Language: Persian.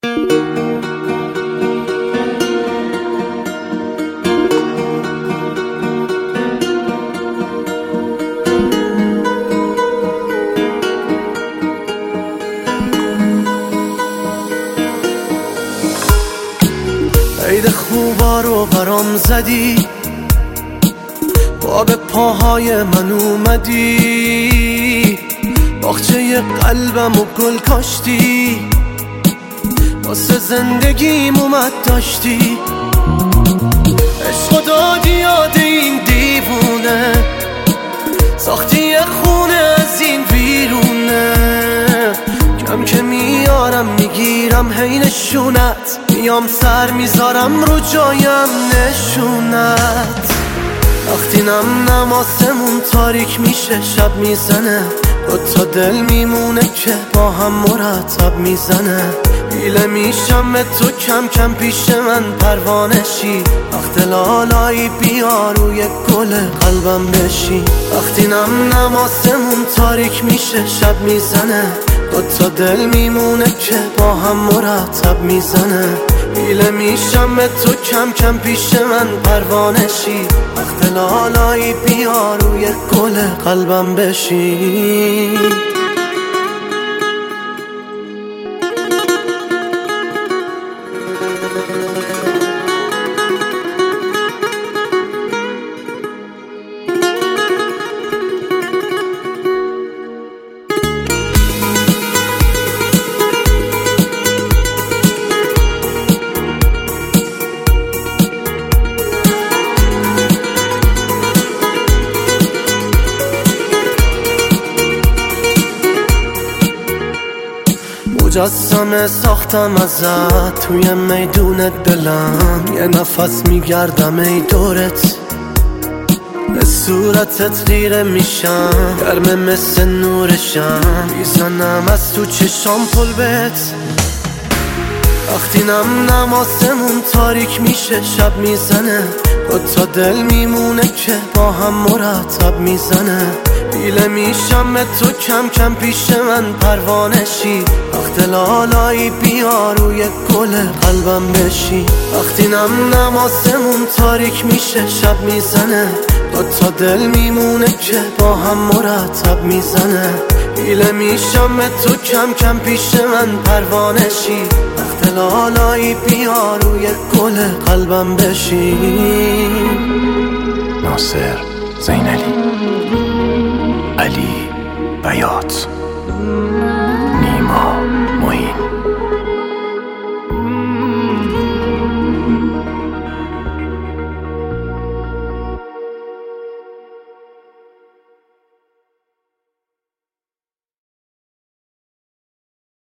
عید خوبا رو برام زدی، با به پاهای من اومدی، باغچه قلبم و گل کاشتی، واسه زندگیم اومد داشتی، عشق دادی یاد این دیوونه، ساختی یه خونه از این ویرونه، کم که میارم میگیرم حینشونت، میام سر میذارم رو جایم نشونت، وقتی نم آسمون تاریک میشه شب میزنه، دوتا دل میمونه که با هم مرتب میزنه، پیله میشم به تو کم کم پیش من پروانشی، وقت لالایی بیا روی گل قلبم بشی، وقتی نم آسمون تاریک میشه شب میزنه، دوتا دل میمونه که با هم مرتب میزنه، پیله میشم به تو کم کم پیش من پروانشی، وقت لالایی بیا روی گل قلبم بشی. مجسمه ساختم ازت توی میدون دلم، یه نفس میگردم ای دورت، به صورتت خیره میشم، گرمه مثل نورشم، میزنم از تو چشام پل بهت، وقتی نم آسمون تاریک میشه شب میزنه، دوتا دل میمونه که با هم مرتب میزنه، پیله میشم به تو کم کم پیش من پروانشی، وقت لالایی بیا روی گل قلبم بشی، وقتی نم آسمون تاریک میشه شب میزنه، دوتا دل میمونه که با هم مرتب میزنه، پیله میشم به تو کم کم پیش من پروانشی، وقت لالایی بیا روی گل قلبم بشی. ناصر زینلی، علی بیات.